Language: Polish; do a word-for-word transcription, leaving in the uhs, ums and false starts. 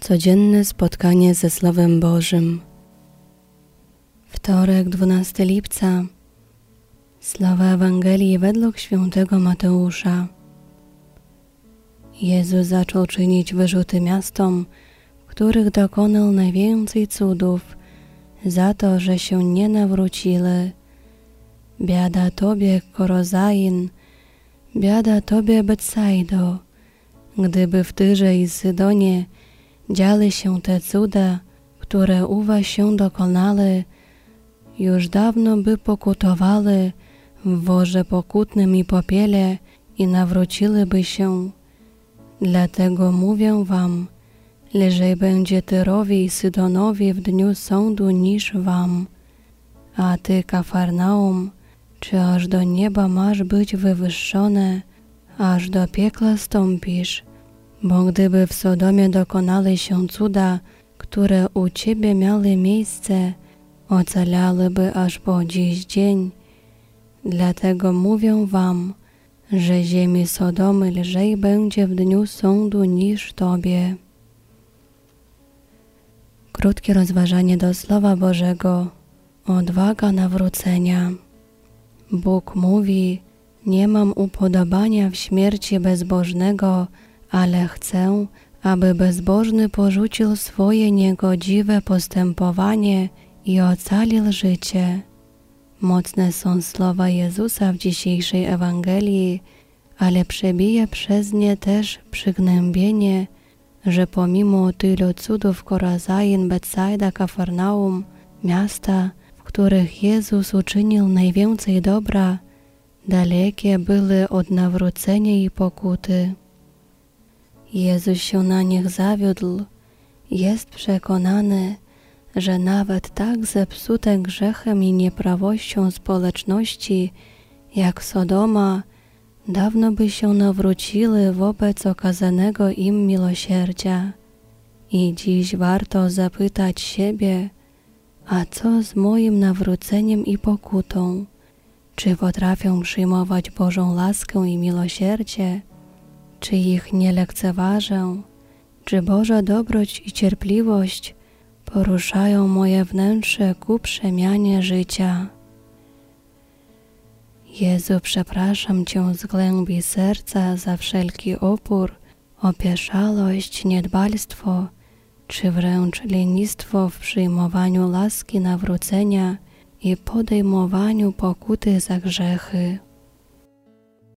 Codzienne spotkanie ze Słowem Bożym. Wtorek, dwunastego lipca. Słowa Ewangelii według świętego Mateusza. Jezus zaczął czynić wyrzuty miastom, w których dokonał najwięcej cudów, za to, że się nie nawrócili. Biada Tobie, Korozain, biada Tobie, Betsaido, gdyby w Tyrze i Sydonie działy się te cuda, które u was się dokonały, już dawno by pokutowali w worze pokutnym i popiele i nawróciliby się. Dlatego mówię wam, lżej będzie Tyrowi i Sydonowi w dniu sądu niż wam. A ty, Kafarnaum, czy aż do nieba masz być wywyższone, aż do piekla stąpisz? Bo gdyby w Sodomie dokonały się cuda, które u ciebie miały miejsce, ocalałyby aż po dziś dzień. Dlatego mówię wam, że ziemi Sodomy lżej będzie w dniu sądu niż tobie. Krótkie rozważanie do Słowa Bożego. Odwaga nawrócenia. Bóg mówi: nie mam upodobania w śmierci bezbożnego, ale chcę, aby bezbożny porzucił swoje niegodziwe postępowanie i ocalił życie. Mocne są słowa Jezusa w dzisiejszej Ewangelii, ale przebije przez nie też przygnębienie, że pomimo tylu cudów Korozain, Betsaida, Kafarnaum, miasta, w których Jezus uczynił najwięcej dobra, dalekie były od nawrócenia i pokuty. Jezus się na nich zawiódł, jest przekonany, że nawet tak zepsute grzechem i nieprawością społeczności jak Sodoma dawno by się nawróciły wobec okazanego im miłosierdzia. I dziś warto zapytać siebie, a co z moim nawróceniem i pokutą? Czy potrafię przyjmować Bożą laskę i miłosierdzie? Czy ich nie lekceważę? Czy Boża dobroć i cierpliwość poruszają moje wnętrze ku przemianie życia? Jezu, przepraszam Cię z głębi serca za wszelki opór, opieszałość, niedbalstwo, czy wręcz lenistwo w przyjmowaniu łaski nawrócenia i podejmowaniu pokuty za grzechy.